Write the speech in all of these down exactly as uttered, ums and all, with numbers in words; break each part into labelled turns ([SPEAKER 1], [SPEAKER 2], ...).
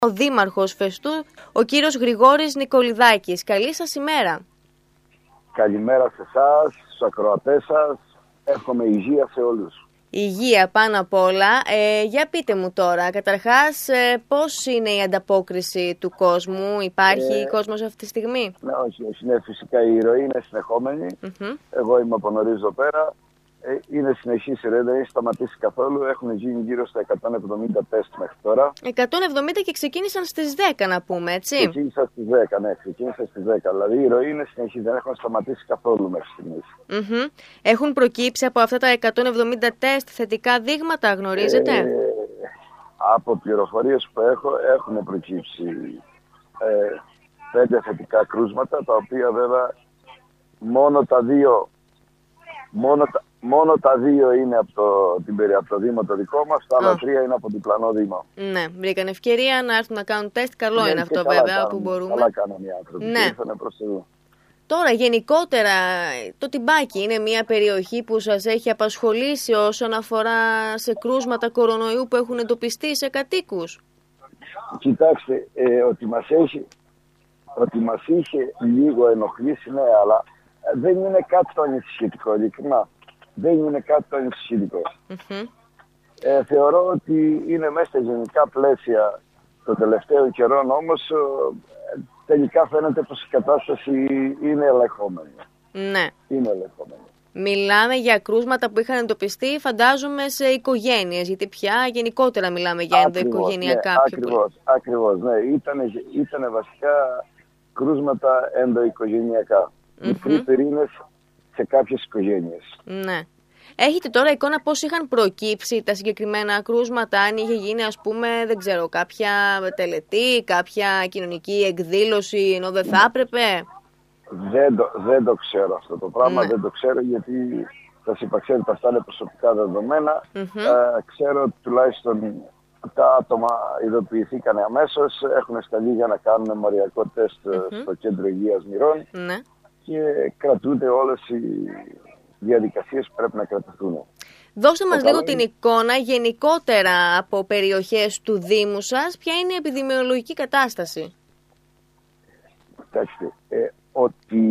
[SPEAKER 1] Ο Δήμαρχος Φεστού, ο κύριος Γρηγόρης Νικολιδάκης. Καλή σας ημέρα.
[SPEAKER 2] Καλημέρα σε εσάς, στους ακροατές σας. Εύχομαι υγεία σε όλους.
[SPEAKER 1] Υγεία πάνω απ' όλα. Ε, για πείτε μου τώρα, καταρχάς, ε, πώς είναι η ανταπόκριση του κόσμου, υπάρχει ε, κόσμος αυτή τη στιγμή?
[SPEAKER 2] Ναι, όχι, όχι, ναι, φυσικά η ροή είναι συνεχόμενη. Mm-hmm. Εγώ είμαι από νωρίς εδώ πέρα. Ε, είναι συνεχής η ροή, δεν έχει σταματήσει καθόλου. Έχουν γίνει γύρω στα εκατόν εβδομήντα τεστ μέχρι τώρα.
[SPEAKER 1] εκατόν εβδομήντα και ξεκίνησαν στις δέκα, να πούμε, έτσι.
[SPEAKER 2] Ξεκίνησαν στις δέκα, ναι, ξεκίνησαν στις δέκα. Δηλαδή η ροή είναι συνεχής, δεν έχουν σταματήσει καθόλου μέχρι στιγμής.
[SPEAKER 1] Mm-hmm. Έχουν προκύψει από αυτά τα εκατόν εβδομήντα τεστ θετικά δείγματα, γνωρίζετε?
[SPEAKER 2] Ε, από πληροφορίες που έχω, έχουν προκύψει ε, πέντε θετικά κρούσματα, τα οποία βέβαια μόνο τα δύο, μόνο τα, Μόνο τα δύο είναι από το, την, από το Δήμο το δικό μας, τα άλλα τρία είναι από διπλανό Δήμο.
[SPEAKER 1] Ναι, βρήκαν ευκαιρία να έρθουν να κάνουν τεστ. Καλό ναι, είναι αυτό βέβαια
[SPEAKER 2] κάνουν,
[SPEAKER 1] που μπορούμε.
[SPEAKER 2] Καλά κάνουν οι άνθρωποι.
[SPEAKER 1] Ναι.
[SPEAKER 2] Ήρθανε προς εδώ.
[SPEAKER 1] Τώρα γενικότερα το Τιμπάκι είναι μια περιοχή που σας έχει απασχολήσει όσον αφορά σε κρούσματα κορονοϊού που έχουν εντοπιστεί σε κατοίκους?
[SPEAKER 2] Κοιτάξτε, ε, ότι, μας έχει, ότι μας είχε λίγο ενοχλήσει, ναι, αλλά δεν είναι κάτι το ανησυχητικό, ειλικρινά. Δεν είναι κάτι το ανησυχητικό. Mm-hmm. Ε, θεωρώ ότι είναι μέσα στα γενικά πλαίσια των τελευταίων καιρών, όμως ε, τελικά φαίνεται πως η κατάσταση είναι ελεγχόμενη.
[SPEAKER 1] Ναι.
[SPEAKER 2] Είναι ελεγχόμενη.
[SPEAKER 1] Μιλάμε για κρούσματα που είχαν εντοπιστεί, φαντάζομαι, σε οικογένειες, γιατί πια γενικότερα μιλάμε για ενδοοικογενειακά.
[SPEAKER 2] Ναι, ακριβώς, ακριβώς, ναι. Ήτανε, ήτανε βασικά κρούσματα ενδοοικογενειακά. Mm-hmm. Μικροί πυρήνες σε κάποιες οικογένειες.
[SPEAKER 1] Ναι. Έχετε τώρα εικόνα πώς είχαν προκύψει τα συγκεκριμένα κρούσματα, αν είχε γίνει, ας πούμε, δεν ξέρω, κάποια τελετή, κάποια κοινωνική εκδήλωση, ενώ δεν θα έπρεπε?
[SPEAKER 2] Δεν το, δεν το ξέρω αυτό το πράγμα, ναι. Δεν το ξέρω γιατί σας είπα, ξέρετε, αυτά είναι προσωπικά δεδομένα. Mm-hmm. Ε, ξέρω ότι τουλάχιστον τα άτομα ειδοποιηθήκαν αμέσως, έχουν σταλεί για να κάνουν μοριακό τεστ mm-hmm. στο Κέντρο Υγείας Μυρών.
[SPEAKER 1] Ναι.
[SPEAKER 2] Και κρατούνται όλες οι διαδικασίες που πρέπει να κρατηθούν.
[SPEAKER 1] Δώστε μας λίγο την εικόνα γενικότερα από περιοχές του Δήμου σας. Ποια είναι η επιδημιολογική κατάσταση?
[SPEAKER 2] Κοιτάξτε, ε, ότι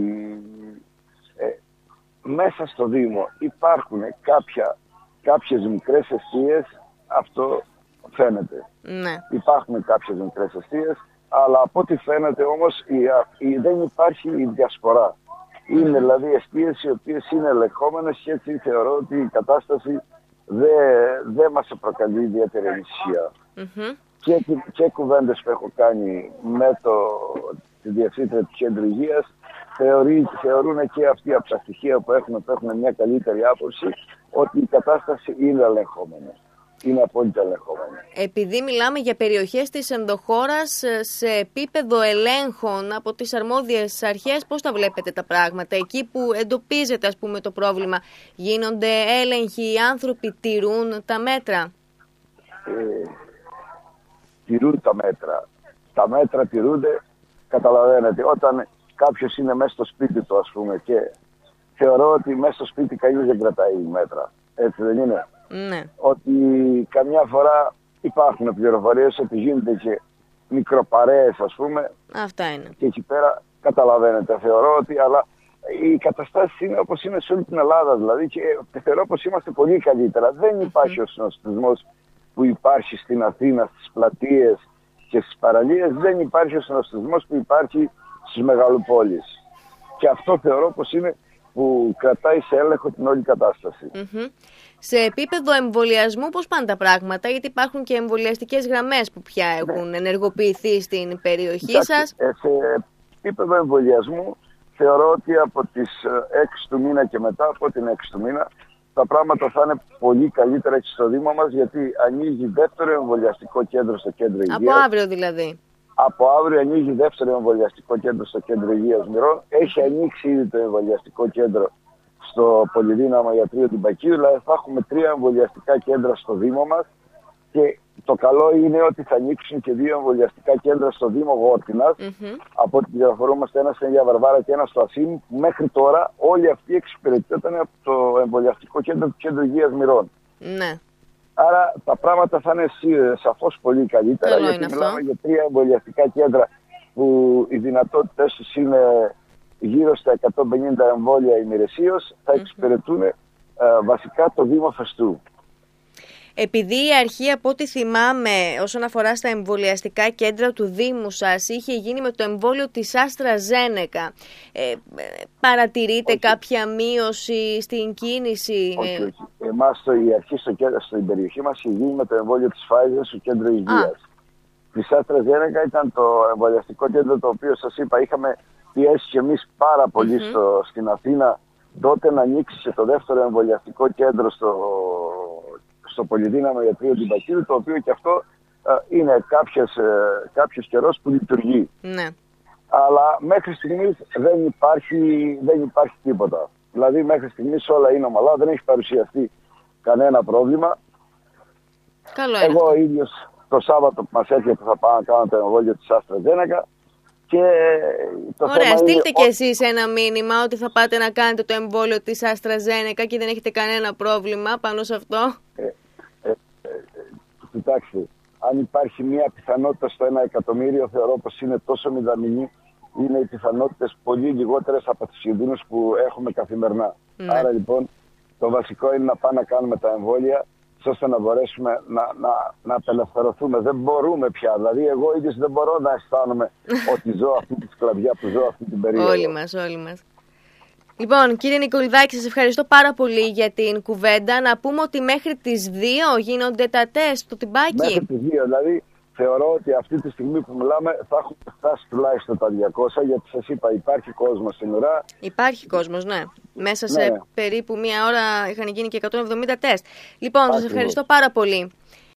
[SPEAKER 2] ε, μέσα στο Δήμο υπάρχουν κάποια, κάποιες μικρές εστίες, αυτό φαίνεται.
[SPEAKER 1] Ναι.
[SPEAKER 2] Υπάρχουν κάποιες μικρές εστίες, αλλά από ό,τι φαίνεται όμως η, η, δεν υπάρχει η διασπορά. Είναι δηλαδή εστίες οι οποίες είναι ελεγχόμενες και έτσι θεωρώ ότι η κατάσταση δεν δε μας προκαλεί ιδιαίτερη ανησυχία. Mm-hmm. Και, και κουβέντες που έχω κάνει με το, τη Διευθύντρια του Κέντρου Υγείας θεωρεί, θεωρούν και αυτοί από τα στοιχεία που έχουν, που έχουν μια καλύτερη άποψη ότι η κατάσταση είναι ελεγχόμενη. Είναι απόλυτα ελεγχόμενη.
[SPEAKER 1] Επειδή μιλάμε για περιοχές της ενδοχώρας σε επίπεδο ελέγχων από τις αρμόδιες αρχές, πώς τα βλέπετε τα πράγματα? Εκεί που εντοπίζεται, ας πούμε, το πρόβλημα, γίνονται έλεγχοι, οι άνθρωποι τηρούν τα μέτρα?
[SPEAKER 2] Ε, τηρούν τα μέτρα. Τα μέτρα τηρούνται, καταλαβαίνετε. Όταν κάποιος είναι μέσα στο σπίτι του, ας πούμε, και θεωρώ ότι μέσα στο σπίτι κανείς δεν κρατάει μέτρα. Έτσι δεν είναι?
[SPEAKER 1] Ναι.
[SPEAKER 2] Ότι καμιά φορά υπάρχουν πληροφορίες ότι γίνονται και μικροπαρέες, ας πούμε.
[SPEAKER 1] Αυτά είναι.
[SPEAKER 2] Και εκεί πέρα καταλαβαίνετε. Θεωρώ ότι, αλλά οι καταστάσεις είναι όπως είναι σε όλη την Ελλάδα, δηλαδή, και θεωρώ πως είμαστε πολύ καλύτερα. Δεν υπάρχει mm-hmm. ο συνοστισμός που υπάρχει στην Αθήνα, στις πλατείες και στις παραλίες. Δεν υπάρχει ο συνοστισμός που υπάρχει στις μεγαλοπόλεις. Και αυτό θεωρώ πως είναι που κρατάει σε έλεγχο την όλη κατάσταση.
[SPEAKER 1] Mm-hmm. Σε επίπεδο εμβολιασμού πώς πάνε τα πράγματα? Γιατί υπάρχουν και εμβολιαστικές γραμμές που πια έχουν ναι. ενεργοποιηθεί στην περιοχή
[SPEAKER 2] Κοιτάξτε,
[SPEAKER 1] σας.
[SPEAKER 2] Σε επίπεδο εμβολιασμού θεωρώ ότι από τις έξι του μήνα και μετά, από την έξι του μήνα, τα πράγματα θα είναι πολύ καλύτερα έτσι στο Δήμο μας, γιατί ανοίγει δεύτερο εμβολιαστικό κέντρο στο Κέντρο Υγείας.
[SPEAKER 1] Από αύριο δηλαδή.
[SPEAKER 2] Από αύριο ανοίγει δεύτερο εμβολιαστικό κέντρο στο Κέντρο Υγείας Μυρών. Έχει ανοίξει ήδη το εμβολιαστικό κέντρο στο Πολυδύναμο Ιατρείο Τιμπακίου. Δηλαδή θα έχουμε τρία εμβολιαστικά κέντρα στο Δήμο μας. Και το καλό είναι ότι θα ανοίξουν και δύο εμβολιαστικά κέντρα στο Δήμο Γόρτινας. Mm-hmm. Από ό,τι πληροφορούμαστε, ένα στην Αγία Βαρβάρα και ένα στο Ασίμ. Μέχρι τώρα όλοι αυτοί εξυπηρετούνταν από το εμβολιαστικό κέντρο του Κέντρου Υγείας Μυρών.
[SPEAKER 1] Ναι.
[SPEAKER 2] Άρα τα πράγματα θα είναι σαφώς πολύ καλύτερα.
[SPEAKER 1] Καλό
[SPEAKER 2] γιατί
[SPEAKER 1] είναι
[SPEAKER 2] μιλάμε
[SPEAKER 1] αυτό.
[SPEAKER 2] για τρία εμβολιαστικά κέντρα που οι δυνατότητες τους είναι γύρω στα εκατόν πενήντα εμβόλια ημερησίως, θα εξυπηρετούν ε, βασικά το Δήμο Φεστού.
[SPEAKER 1] Επειδή η αρχή, από ό,τι θυμάμαι, όσον αφορά στα εμβολιαστικά κέντρα του Δήμου σας, είχε γίνει με το εμβόλιο της AstraZeneca, ε, παρατηρείτε
[SPEAKER 2] όχι.
[SPEAKER 1] κάποια μείωση στην κίνηση?
[SPEAKER 2] Όχι, όχι. Εμάς η αρχή στο κέντρο, στην περιοχή μας είχε γίνει με το εμβόλιο της Pfizer στο κέντρο υγείας. Της AstraZeneca ήταν το εμβολιαστικό κέντρο το οποίο σας είπα, είχαμε πιέσει και εμείς πάρα πολύ mm-hmm. στο, στην Αθήνα τότε να ανοίξει και το δεύτερο εμβολιαστικό κέντρο στο, στο Πολυδύναμο Ιατρείο Τυμπακίδου, το οποίο και αυτό ε, είναι κάποιες, ε, κάποιος καιρός που λειτουργεί.
[SPEAKER 1] Ναι.
[SPEAKER 2] Αλλά μέχρι στιγμής δεν υπάρχει, δεν υπάρχει τίποτα. Δηλαδή μέχρι στιγμής όλα είναι ομαλά, δεν έχει παρουσιαστεί κανένα πρόβλημα.
[SPEAKER 1] Καλό είναι.
[SPEAKER 2] Εγώ ίδιος το Σάββατο που μας έρχεται που θα πάω να κάνω το εμβόλιο της AstraZeneca. Και το
[SPEAKER 1] Ωραία,
[SPEAKER 2] θέμα
[SPEAKER 1] στείλτε
[SPEAKER 2] είναι...
[SPEAKER 1] κι εσείς ένα μήνυμα ότι θα πάτε να κάνετε το εμβόλιο της AstraZeneca και δεν έχετε κανένα πρόβλημα πάνω σε αυτό.
[SPEAKER 2] Ε, ε, ε, ε, κοιτάξτε, αν υπάρχει μια πιθανότητα στο ένα εκατομμύριο, θεωρώ πως είναι τόσο μηδαμινή, είναι οι πιθανότητες πολύ λιγότερες από τις κινδύνους που έχουμε καθημερινά.
[SPEAKER 1] Ναι.
[SPEAKER 2] Άρα λοιπόν το βασικό είναι να πάμε να κάνουμε τα εμβόλια, ώστε να μπορέσουμε να, να, να απελευθερωθούμε. Δεν μπορούμε πια. Δηλαδή, εγώ ίδιος δεν μπορώ να αισθάνομαι ότι ζω αυτή τη σκλαβιά που ζω αυτή την περίοδο.
[SPEAKER 1] Όλοι μας, όλοι μας. Λοιπόν, κύριε Νικολιδάκη, σας ευχαριστώ πάρα πολύ για την κουβέντα. Να πούμε ότι μέχρι τις δύο γίνονται τα τεστ στο Τυμπάκι.
[SPEAKER 2] Μέχρι τις δύο, δηλαδή, θεωρώ ότι αυτή τη στιγμή που μιλάμε θα έχουμε φτάσει τουλάχιστον τα διακόσια, γιατί σας είπα, υπάρχει κόσμος στην ουρά.
[SPEAKER 1] Υπάρχει κόσμος, ναι. Μέσα σε
[SPEAKER 2] ναι.
[SPEAKER 1] περίπου μία ώρα είχαν γίνει και εκατόν εβδομήντα τεστ. Λοιπόν, σας ευχαριστώ πάρα πολύ.